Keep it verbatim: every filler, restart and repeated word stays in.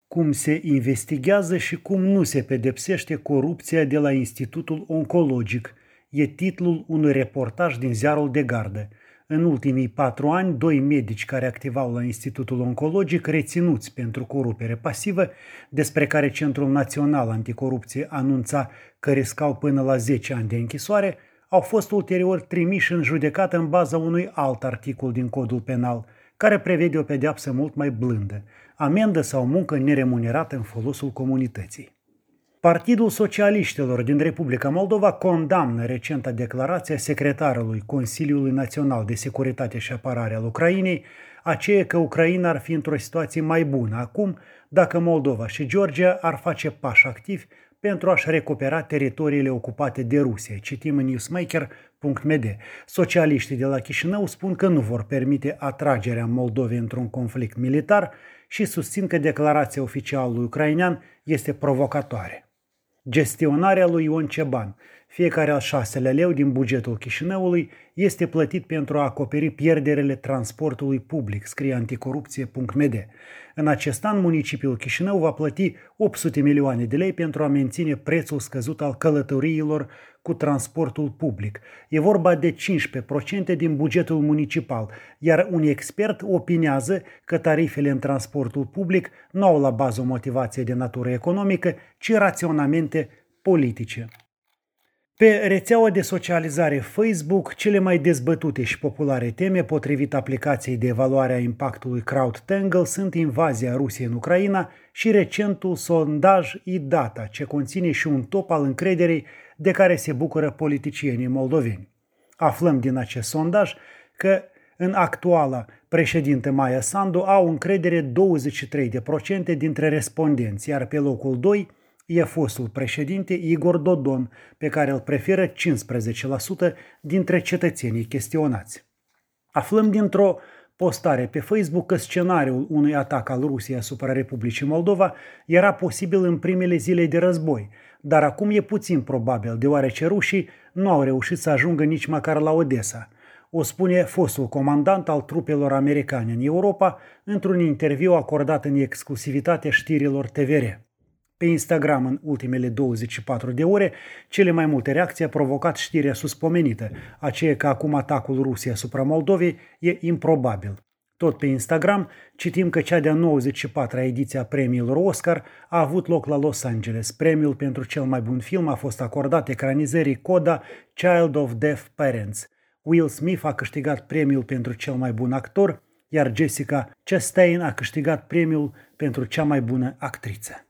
cum se investigează și cum nu se pedepsește corupția de la Institutul Oncologic. E titlul unui reportaj din ziarul de gardă. În ultimii patru ani, doi medici care activau la Institutul Oncologic, reținuți pentru corupere pasivă, despre care Centrul Național Anticorupție anunța că riscau până la zece ani de închisoare, au fost ulterior trimiși în judecată în baza unui alt articol din Codul Penal, care prevede o pedeapsă mult mai blândă, amendă sau muncă neremunerată în folosul comunității. Partidul Socialiștilor din Republica Moldova condamnă recenta declarație a secretarului Consiliului Național de Securitate și Apărare al Ucrainei, aceea că Ucraina ar fi într-o situație mai bună acum dacă Moldova și Georgia ar face pași activi pentru a-și recupera teritoriile ocupate de Rusia, citim în newsmaker punct m d. Socialiștii de la Chișinău spun că nu vor permite atragerea Moldovei într-un conflict militar și susțin că declarația oficialului ucrainean este provocatoare. Gestionarea lui Ion Ceban. Fiecare al șaselea leu din bugetul Chișinăului este plătit pentru a acoperi pierderile transportului public, scrie anticorupție punct m d. În acest an, municipiul Chișinău va plăti opt sute milioane de lei pentru a menține prețul scăzut al călătoriilor cu transportul public. E vorba de cincisprezece la sută din bugetul municipal, iar un expert opinează că tarifele în transportul public nu au la bază o motivație de natură economică, ci raționamente politice. Pe rețeaua de socializare Facebook, cele mai dezbătute și populare teme, potrivit aplicației de evaluare a impactului CrowdTangle, sunt invazia Rusiei în Ucraina și recentul sondaj iData, ce conține și un top al încrederii de care se bucură politicienii moldoveni. Aflăm din acest sondaj că în actuala președintă Maia Sandu au încredere douăzeci și trei la sută dintre respondenți, iar pe locul doi e fostul președinte Igor Dodon, pe care îl preferă cincisprezece la sută dintre cetățenii chestionați. Aflăm dintr-o postare pe Facebook că scenariul unui atac al Rusiei asupra Republicii Moldova era posibil în primele zile de război, dar acum e puțin probabil, deoarece rușii nu au reușit să ajungă nici măcar la Odessa. O spune fostul comandant al trupelor americane în Europa într-un interviu acordat în exclusivitate știrilor T V R. Pe Instagram, în ultimele douăzeci și patru de ore, cele mai multe reacții a provocat știrea suspomenită, aceea că acum atacul Rusiei asupra Moldovei e improbabil. Tot pe Instagram citim că cea de-a nouăzeci și patra ediție a premiilor Oscar a avut loc la Los Angeles. Premiul pentru cel mai bun film a fost acordat ecranizării Coda Child of Deaf Parents. Will Smith a câștigat premiul pentru cel mai bun actor, iar Jessica Chastain a câștigat premiul pentru cea mai bună actriță.